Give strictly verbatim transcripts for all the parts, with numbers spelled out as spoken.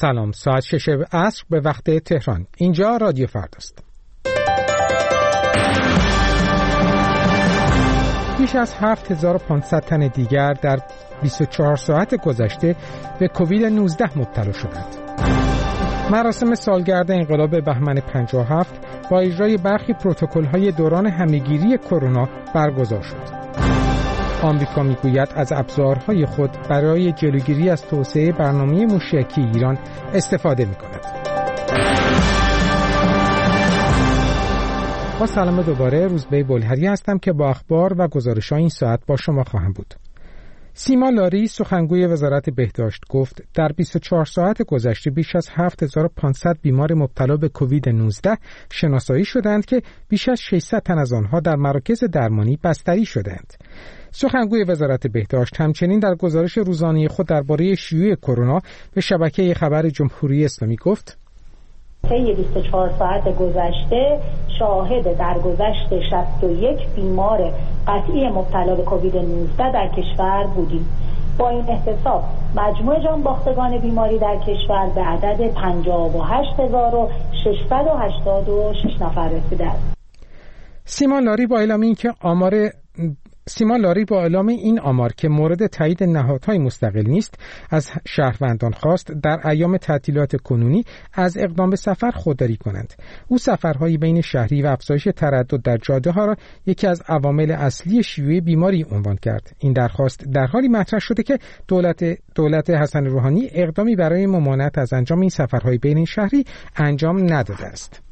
سلام، ساعت شش عصر به وقت تهران. اینجا رادیو فرداست. بیش از هفت هزار و پانصد تن دیگر در بیست و چهار ساعت گذشته به کووید نوزده مبتلا شدند. مراسم سالگرد انقلاب بهمن پنجاه و هفت با اجرای برخی پروتکل‌های دوران همه‌گیری کرونا برگزار شد. آمریکا میگوید از ابزارهای خود برای جلوگیری از توسعه برنامه موشکی ایران استفاده می‌کند. با سلام دوباره، روزبه بلهری هستم که با اخبار و گزارش‌های این ساعت با شما خواهم بود. سیما لاری سخنگوی وزارت بهداشت گفت در بیست و چهار ساعت گذشته بیش از هفت هزار و پانصد بیمار مبتلا به کووید نوزده شناسایی شدند که بیش از ششصد تن از آنها در مراکز درمانی بستری شدند. سخنگوی وزارت بهداشت همچنین در گزارش روزانه خود درباره شیوع کرونا به شبکه خبر جمهوری اسلامی گفت: طی بیست و چهار ساعت گذشته شاهد درگذشت شصت و یک بیمار قطعی مبتلا به کووید نوزده در کشور بودیم. با این احتساب مجموع جانباختگان بیماری در کشور به عدد پنجاه و هشت هزار و ششصد و هشتاد و شش نفر رسیده است. سیما لاری با اعلام این که آمار سیما لاری با اعلام این آمار که مورد تایید نهادهای مستقل نیست، از شهروندان خواست در ایام تعطیلات کنونی از اقدام به سفر خودداری کنند. او سفرهای بین شهری و افزایش تردد در جاده ها را یکی از عوامل اصلی شیوع بیماری عنوان کرد. این درخواست در حالی مطرح شده که دولت دولت حسن روحانی اقدامی برای ممانعت از انجام این سفرهای بین شهری انجام نداده است.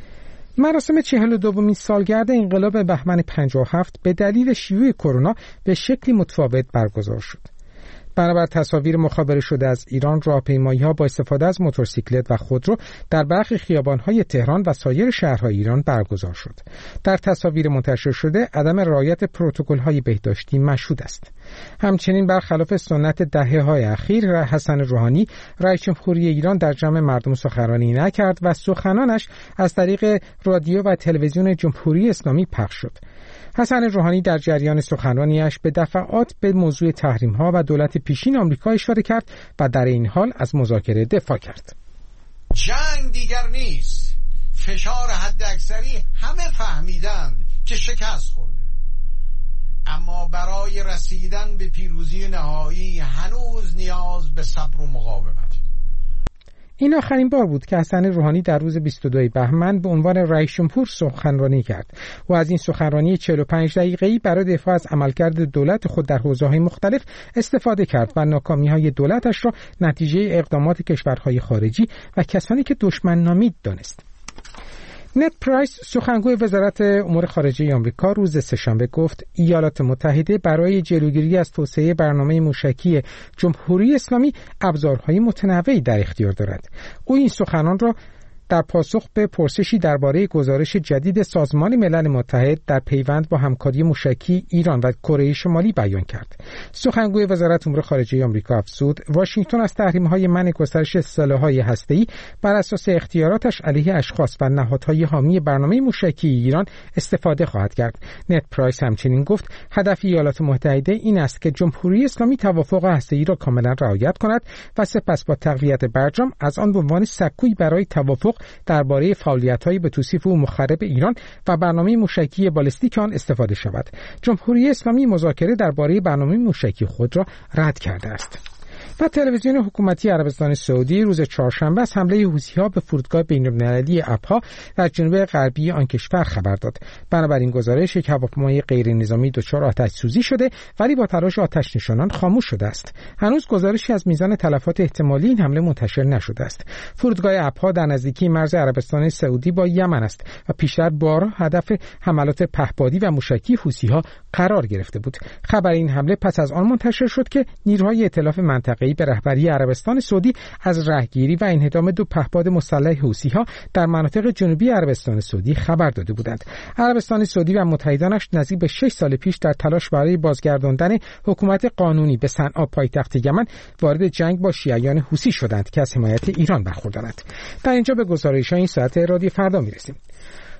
مراسم چهل و دومین سالگرد انقلاب بهمن پنجاه و هفت به دلیل شیوع کرونا به شکلی متفاوت برگزار شد. بنابر تصاویر مخابره شده از ایران، راهپیمایی‌ها با استفاده از موتورسیکلت و خودرو در برخی خیابان‌های تهران و سایر شهرهای ایران برگزار شد. در تصاویر منتشر شده عدم رعایت پروتکل‌های بهداشتی مشهود است. همچنین برخلاف سنت دهه‌های اخیر، حسن روحانی رئیس جمهوری ایران در جمع مردم سخنرانی نکرد و سخنانش از طریق رادیو و تلویزیون جمهوری اسلامی پخش شد. حسن روحانی در جریان سخنرانیش به دفعات به موضوع تحریم‌ها و دولت پیشین آمریکا اشاره کرد و در این حال از مذاکره دفاع کرد. جنگ دیگر نیست. فشار حداکثری همه فهمیدند که شکست خورده. اما برای رسیدن به پیروزی نهایی هنوز نیاز به صبر و مقاومت. این آخرین بار بود که حسن روحانی در روز بیست و دو بهمن به عنوان رئیس جمهور سخنرانی کرد و از این سخنرانی چهل و پنج دقیقه‌ای برای دفاع از عملکرد دولت خود در حوزه‌های مختلف استفاده کرد و ناکامی‌های دولتش را نتیجه اقدامات کشورهای خارجی و کسانی که دشمن نامید دانست. نت پرایس سخنگوی وزارت امور خارجه آمریکا روز سه‌شنبه گفت ایالات متحده برای جلوگیری از توسعه برنامه موشکی جمهوری اسلامی ابزارهای متنوعی در اختیار دارد. او این سخنان را در پاسخ به پرسشی درباره گزارش جدید سازمان ملل متحد در پیوند با همکاری موشکی ایران و کره شمالی بیان کرد. سخنگوی وزارت امور خارجه آمریکا افزود واشنگتن از تحریم‌های منع گسترش سلاح‌های هسته‌ای بر اساس اختیاراتش علیه اشخاص و نهادهای حامی برنامه موشکی ایران استفاده خواهد کرد. نت پرایس همچنین گفت هدف ایالات متحده این است که جمهوری اسلامی توافق هسته‌ای را کاملا رعایت کند و سپس با تقویت برجام از آن به عنوان سکویی برای توافق درباره فعالیت‌های به توصیف او مخرب ایران و برنامه موشکی بالستیک آن استفاده شود. جمهوری اسلامی مذاکره درباره برنامه موشکی خود را رد کرده است. و تلویزیون حکومتی عربستان سعودی روز چهارشنبه از حمله حوثی‌ها به فرودگاه بین‌المللی ابها در جنوب غربی آن کشور خبر داد. بنابراین گزارش یک هواپیمای غیر نظامی دچار آتش سوزی شده ولی با تلاش آتش نشانان خاموش شده است. هنوز گزارشی از میزان تلفات احتمالی این حمله منتشر نشده است. فرودگاه ابها در نزدیکی مرز عربستان سعودی با یمن است و پیشتر بارها هدف حملات پهپادی و موشکی حوثی‌ها قرار گرفته بود. خبر این حمله پس از آن منتشر شد که نیروهای ائتلاف منطقه‌ای به رهبری عربستان سعودی از رهگیری و انهدام دو پهپاد مسلح حوثی‌ها در مناطق جنوبی عربستان سعودی خبر داده بودند. عربستان سعودی و متحدانش نزدیک به شش سال پیش در تلاش برای بازگرداندن حکومت قانونی به صنعا پایتخت یمن وارد جنگ با شیعیان حوثی شدند که از حمایت ایران برخوردارند. در اینجا به گزارش‌های این ساعت رادیو فردا می‌رسیم.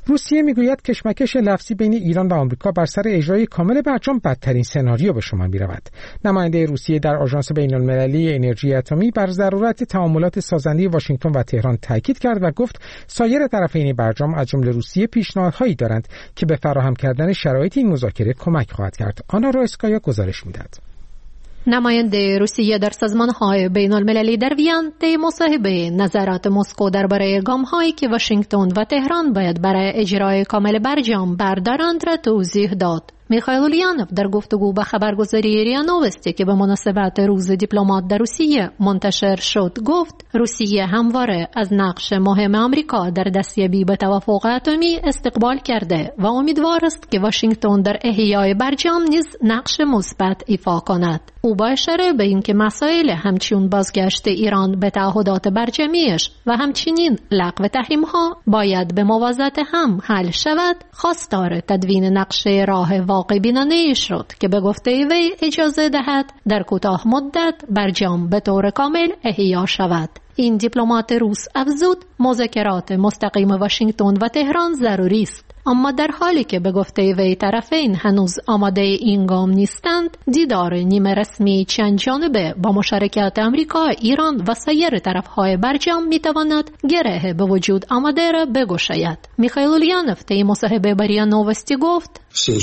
روسیه میگوید کشمکش لفظی بین ایران و آمریکا بر سر اجرای کامل برجام بدترین سناریو به شمار می‌رود. نماینده روسیه در آژانس بین‌المللی انرژی اتمی بر ضرورت تعاملات سازنده واشنگتن و تهران تاکید کرد و گفت سایر طرفین برجام از جمله روسیه پیشنهادهایی دارند که به فراهم کردن شرایط این مذاکره کمک خواهد کرد. آنا رایسکایا گزارش می‌دهد. نماینده روسیه در سازمان‌های بین‌المللی در وین طی مصاحبه نظرات مسکو درباره گام‌هایی که واشنگتن و تهران باید برای اجرای کامل برجام بردارند را توضیح داد. میخائیل اولیانوف در گفتگو با خبرگزاری ریا نوستی که به مناسبت روز دیپلمات در روسیه منتشر شد گفت روسیه همواره از نقش مهم آمریکا در دستیابی به توافق اتمی استقبال کرده و امیدوار است که واشنگتن در احیای برجام نیز نقش مثبت ایفا کند. او با اشاره به اینکه مسائل همچون بازگشت ایران به تعهدات برجامیش و همچنین لغو تحریم‌ها باید به موازات هم حل شود، خواستار تدوین نقشه راه واقع بینانه شد که به گفته وی اجازه دهد در کوتاه مدت برجام به طور کامل احیا شود. این دیپلمات روس افزود مذاکرات مستقیم واشنگتن و تهران ضروری است، اما در حالی که به گفته وی طرفین هنوز آماده این گام نیستند، دیدار نیمه رسمی چند جانبه با مشارکت آمریکا، ایران و سایر طرفهای برجام میتواند گره به وجود آمده را بگشاید. میخائیل اولیانوف طی مصاحبه با ریا نوستی گفت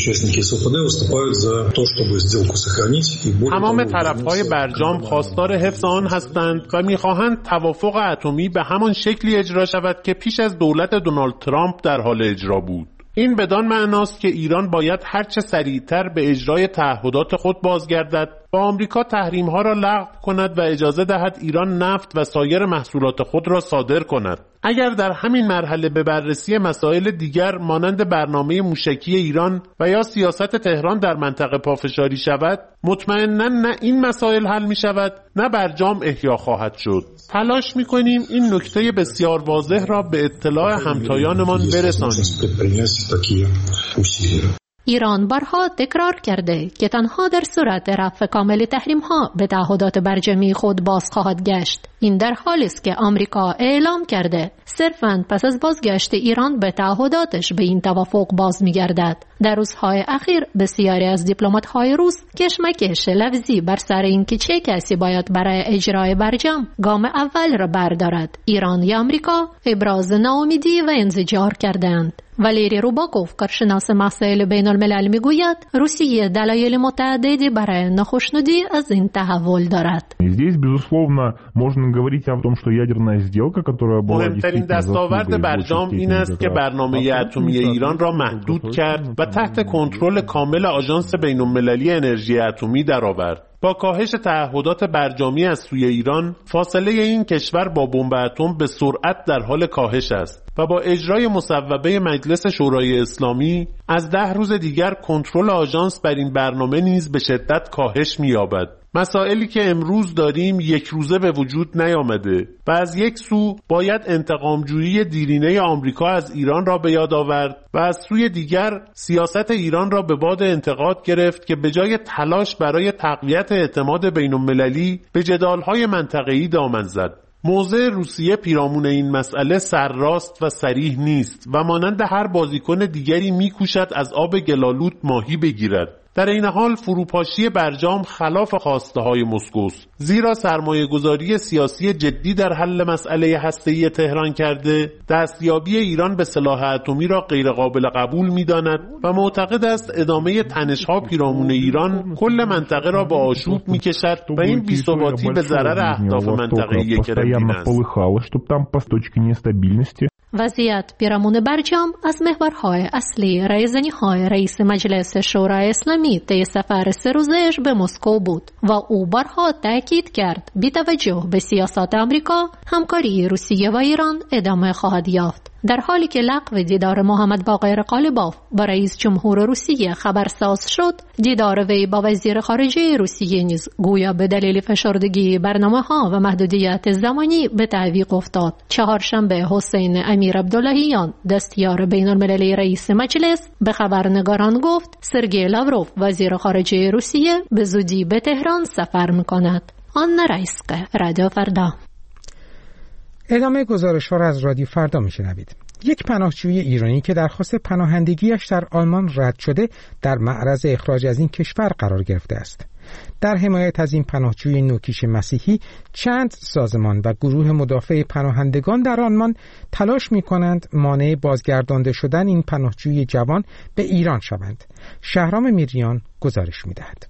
تمام طرفهای برجام خواستار حفظ آن هستند و میخواهند توافق اتمی به همان شکلی اجرا شود که پیش از دولت دونالد ترامپ در حال اجرا بود. این بدان معناست که ایران باید هرچه سریعتر به اجرای تعهدات خود بازگردد و آمریکا تحریم‌ها را لغو کند و اجازه دهد ایران نفت و سایر محصولات خود را صادر کند. اگر در همین مرحله به بررسی مسائل دیگر مانند برنامه موشکی ایران و یا سیاست تهران در منطقه پافشاری شود، مطمئناً نه این مسائل حل می شود نه برجام احیا خواهد شد. تلاش می کنیم این نکته بسیار واضح را به اطلاع همتایانمان برسانیم. ایران بارها تکرار کرده که تنها در صورت رفع کامل تحریم‌ها به تعهدات برجامی خود باز خواهد گشت. این در حالی است که آمریکا اعلام کرده صرفاً پس از بازگشت ایران به تعهداتش به این توافق باز می‌گردد. در روزهای اخیر بسیاری از دیپلمات‌های روس کشمکش لفظی بر سر اینکه چه کسی باید برای اجرای برجام گام اول را بردارد، ایران یا آمریکا، ابراز ناامیدی و انزجار کردند. والری روباکوف، کارشناس مسائل بین الملل، میگوید روسیه دلایل متعددی برای ناخشنودی از این تحول دارد. مهمترین دستاورد برجام این است که برنامه اتمی ایران را محدود کرد و تحت کنترل کامل آژانس بین المللی انرژی اتمی درآورد. با کاهش تعهدات برجامی از سوی ایران، فاصله این کشور با بمب اتم به سرعت در حال کاهش است و با اجرای مصوبه مجلس شورای اسلامی از ده روز دیگر کنترل آژانس بر این برنامه نیز به شدت کاهش می‌یابد. مسائلی که امروز داریم یک روزه به وجود نیامده و از یک سو باید انتقامجویی دیرینه آمریکا از ایران را به یاد آورد و از سوی دیگر سیاست ایران را به باد انتقاد گرفت که به جای تلاش برای تقویت اعتماد بین‌المللی به جدال‌های منطقه‌ای دامن زد. موضع روسیه پیرامون این مسئله سرراست و صریح نیست و مانند هر بازیکن دیگری می‌کوشد از آب گلالود ماهی بگیرد. در این حال فروپاشی برجام خلاف خواسته های مسکوست، زیرا سرمایه گذاری سیاسی جدی در حل مسئله هسته‌ای تهران کرده، دستیابی ایران به سلاح اتمی را غیر قابل قبول می داند و معتقد است ادامه تنش‌ها پیرامون ایران کل منطقه را به آشوب می کشد و این بی‌ثباتی به ضرر اهداف منطقه‌ای کرملین است. وضعیت پیرامون برجام از محورهای اصلی رایزنی‌های رئیس مجلس شورای اسلامی طی سفر سه روزه‌اش به مسکو بود و او بارها تاکید کرد بی توجه به سیاست آمریکا، همکاری روسیه و ایران ادامه خواهد یافت. در حالی که لغو دیدار محمد باقر قالیباف با رئیس جمهور روسیه خبرساز شد، دیدار وی با وزیر خارجه روسیه نیز گویا به دلیل فشردگی برنامه‌ها و محدودیت زمانی به تعویق افتاد. چهارشنبه حسین امیر عبداللهیان، دستیار بین‌المللی رئیس مجلس، به خبرنگاران گفت سرگئی لاوروف، وزیر خارجه روسیه، به زودی به تهران سفر می‌کند. آن رایسکه، رادیو فردا. ادامه گزارش ها را از رادیو فردا میشنوید. یک پناهجوی ایرانی که درخواست پناهندگیش در آلمان رد شده در معرض اخراج از این کشور قرار گرفته است. در حمایت از این پناهجوی نوکیش مسیحی چند سازمان و گروه مدافع پناهندگان در آلمان تلاش می‌کنند مانع بازگردانده شدن این پناهجوی جوان به ایران شوند. شهرام میریان گزارش می‌دهد.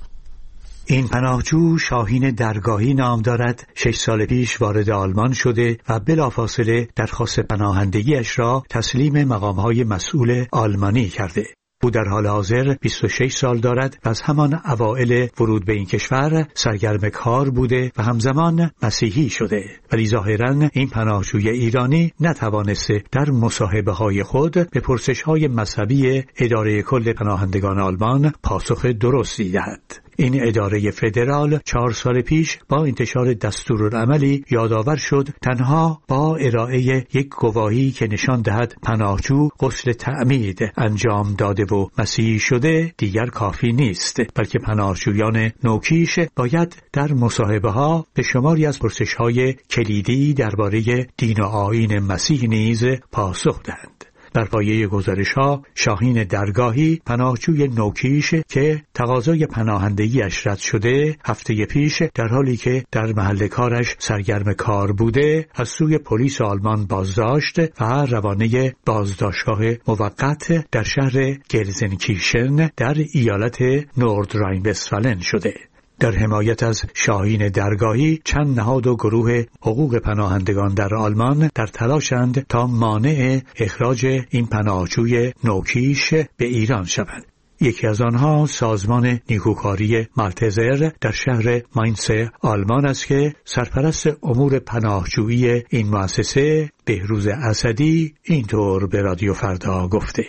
این پناهجو شاهین درگاهی نام دارد. شش سال پیش وارد آلمان شده و بلافاصله درخواست پناهندگیش را تسلیم مقام‌های مسئول آلمانی کرده. او در حال حاضر بیست و شش سال دارد و از همان اوائل ورود به این کشور سرگرم کار بوده و همزمان مسیحی شده، ولی ظاهراً این پناهجوی ایرانی نتوانسته در مصاحبه‌های خود به پرسش‌های مذهبی اداره کل پناهندگان آلمان پاسخ درستی دهد. این اداره فدرال چهار سال پیش با انتشار دستورالعملی یادآور شد تنها با ارائه یک گواهی که نشان دهد پناهجو غسل تعمید انجام داده و مسیحی شده دیگر کافی نیست، بلکه پناهجویان نوکیش باید در مصاحبه‌ها به شماری از پرسش‌های کلیدی درباره دین و آیین مسیح نیز پاسخ دهند. در پایه گزارش‌ها شاهین درگاهی پناهجوی نوکیش که تقاضای پناهندگیش رد شده هفته پیش در حالی که در محل کارش سرگرم کار بوده از سوی پلیس آلمان بازداشت و روانه بازداشتگاه موقت در شهر گلزنکیرشن در ایالت نوردراین وستفالن شده. در حمایت از شاهین درگاهی چند نهاد و گروه حقوق پناهندگان در آلمان در تلاشند تا مانع اخراج این پناهجوی نوکیش به ایران شوند. یکی از آنها سازمان نیکوکاری مالتزر در شهر ماینس آلمان است که سرپرست امور پناهجویی این مؤسسه بهروز اسدی اینطور به رادیو فردا گفته: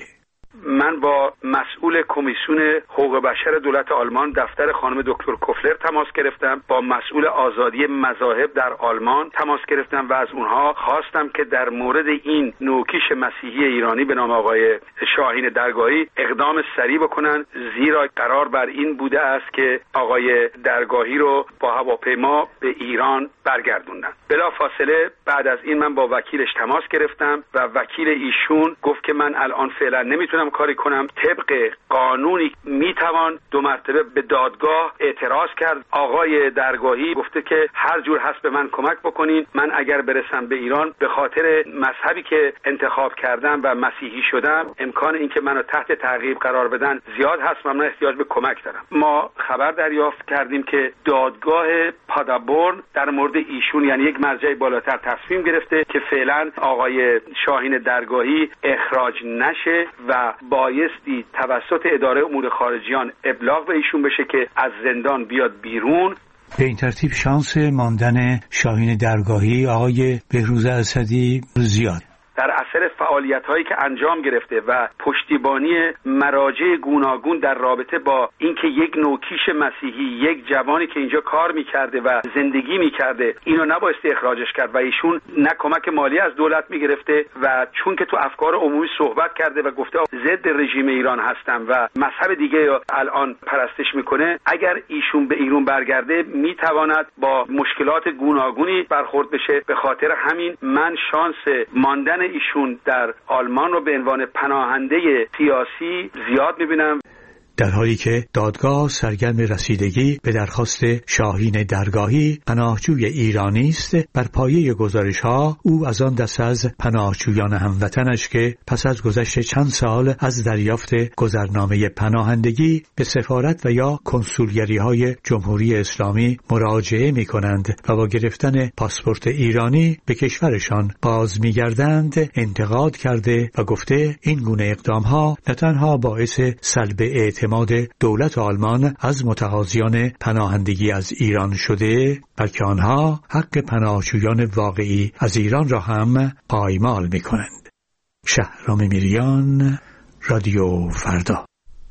من با مسئول کمیسیون حقوق بشر دولت آلمان دفتر خانم دکتر کوفلر تماس گرفتم، با مسئول آزادی مذاهب در آلمان تماس گرفتم و از اونها خواستم که در مورد این نوکیش مسیحی ایرانی به نام آقای شاهین درگاهی اقدام سریع بکنن، زیرا قرار بر این بوده است که آقای درگاهی رو با هواپیما به ایران برگردوندن. بلافاصله بعد از این من با وکیلش تماس گرفتم و وکیل ایشون گفت که من الان فعلا نمیتونم کاری کنم. طبق قانونی میتوان دو مرتبه به دادگاه اعتراض کرد. آقای درگاهی گفته که هر جور هست به من کمک بکنین، من اگر برسم به ایران به خاطر مذهبی که انتخاب کردم و مسیحی شدم امکان اینکه منو تحت تعقیب قرار بدن زیاد هست و من احتیاج به کمک دارم. ما خبر دریافت کردیم که دادگاه پادربورن در مورد ایشون یعنی یک مرجع بالاتر تصمیم گرفته که فعلا آقای شاهین درگاهی اخراج نشه و بایستی توسط اداره امور خارجیان ابلاغ به ایشون بشه که از زندان بیاد بیرون. به این ترتیب شانس ماندن شاهین درگاهی آقای بهروز اسدی زیاد. در اثر فعالیت‌هایی که انجام گرفته و پشتیبانی مراجع گوناگون در رابطه با اینکه یک نوکیش مسیحی، یک جوانی که اینجا کار می‌کرده و زندگی می‌کرده، اینو نبایستی اخراجش کرد و ایشون نه کمک مالی از دولت می‌گرفته و چون که تو افکار عمومی صحبت کرده و گفته ضد رژیم ایران هستم و مذهب دیگه الان پرستش می‌کنه، اگر ایشون به ایران برگرده می‌تواند با مشکلات گوناگونی برخورد بشه. به خاطر همین من شانس ماندن ایشون در آلمان رو به عنوان پناهنده سیاسی زیاد می‌بینم. در حالی که دادگاه سرگرم رسیدگی به درخواست شاهین درگاهی پناهجوی ایرانی است، بر پایه گزارش‌ها او از آن دست از پناهجویان هموطنش که پس از گذشت چند سال از دریافت گذرنامه پناهندگی به سفارت و یا کنسولگری‌های جمهوری اسلامی مراجعه می‌کنند و با گرفتن پاسپورت ایرانی به کشورشان باز می‌گردند انتقاد کرده و گفته این گونه اقدام‌ها نه تنها باعث سلب اعتماد دولت آلمان از متقاضیان پناهندگی از ایران شده، بلکه آنها حق پناهجویان واقعی از ایران را هم پایمال می‌کنند. شهرام میریان، رادیو فردا.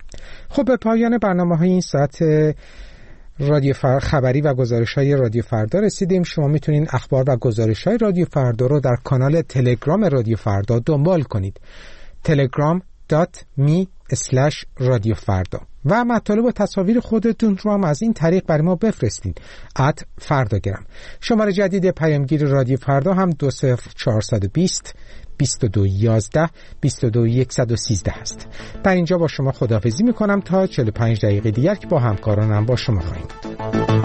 خب به پایان برنامه‌های این ساعت رادیو فر... خبری و گزارش‌های رادیو فردا رسیدیم. شما میتونید اخبار و گزارش‌های رادیو فردا رو در کانال تلگرام رادیو فردا دنبال کنید. تلگرام دات می اسلش رادیو فردا. و مطالب و تصاویر خودتون رو هم از این طریق برای ما بفرستین. ات فرداگرام. شماره جدید پیامگیر رادیو فردا هم دو صفر چهارصد و بیست بیست و دو یازده بیست و دو صد و سیزده است. در اینجا با شما خداحافظی میکنم تا چهل و پنج دقیقه دیگر که با همکارانم با شما خواهیم بود.